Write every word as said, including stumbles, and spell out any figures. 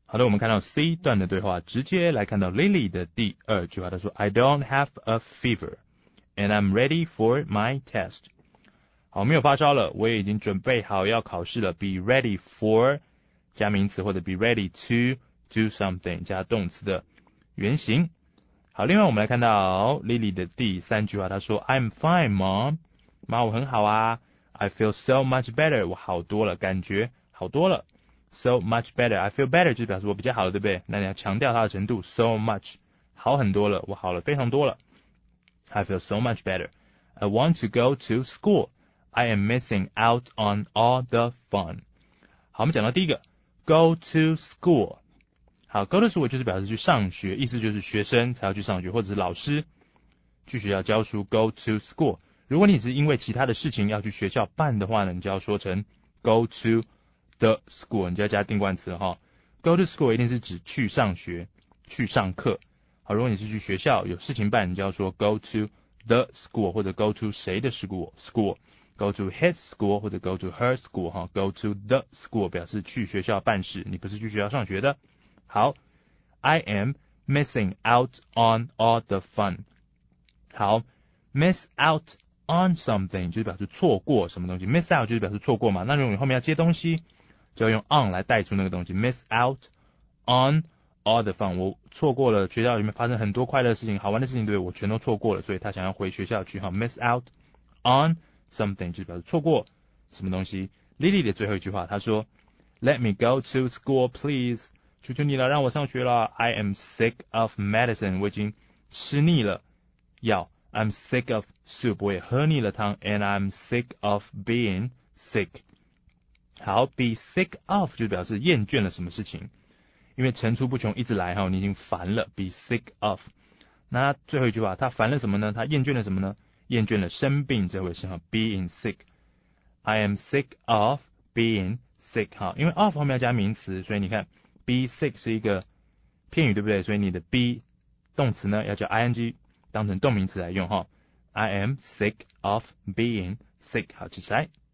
好的，我们看到 C 段的对话，直接来看到 Lily 的第二句话，她说 I don't have a fever and I'm ready for my test。 好，没有发烧了，我也已经准备好要考试了。 Be ready for 加名词或者 be ready to do something 加动词的原形。好，另外我们来看到 Lily 的第三句话，她说 I'm fine, Mom。 妈，我很好啊。 I feel so much better。 我好多了，感觉好多了。So much better. I feel better 就表示我比较好了，对不对？那你要强调它的程度 so much， 好很多了，我好了非常多了。I feel so much better. I want to go to school. I am missing out on all the fun. 好，我们讲到第一个 go to school。 好， go to school 就是表示去上学，意思就是学生才要去上学，或者是老师去学校教书 go to school。 如果你只是因为其他的事情要去学校办的话呢，你就要说成 go to the school， 你就要加定冠词了哈。Go to school 一定是指去上学，去上课。好，如果你是去学校有事情办，你就要说 go to the school， 或者 go to 谁的 school school go to his school 或者 go to her school 哈。Go to the school 表示去学校办事，你不是去学校上学的。好 I am missing out on all the fun。 好 miss out on something 就是表示错过什么东西， miss out 就是表示错过嘛。那如果你后面要接东西，就要用 on 来带出那个东西 miss out on all the fun。 我错过了学校里面发生很多快乐的事情，好玩的事情，对，我全都错过了，所以他想要回学校去哈。miss out on something 就是表示错过什么东西。 Lily 的最后一句话，她说 Let me go to school please， 求求你了，让我上学了。 I am sick of medicine， 我已经吃腻了药。 I'm sick of soup， 我也喝腻了汤。 And I'm sick of being sick。好 be sick of 就表示厌倦了什么事情，因为层出不穷一直来哈，你已经烦了 be sick of。 那最后一句话，他烦了什么呢？他厌倦了什么呢？厌倦了生病这回事哈 being sick。 I am sick of being sick。 好，因为 of 后面要加名词，所以你看 be sick 是一个片语，对不对？所以你的 be 动词呢要叫 ing 当成动名词来用哈。 I am sick of being sick。 好，记起来。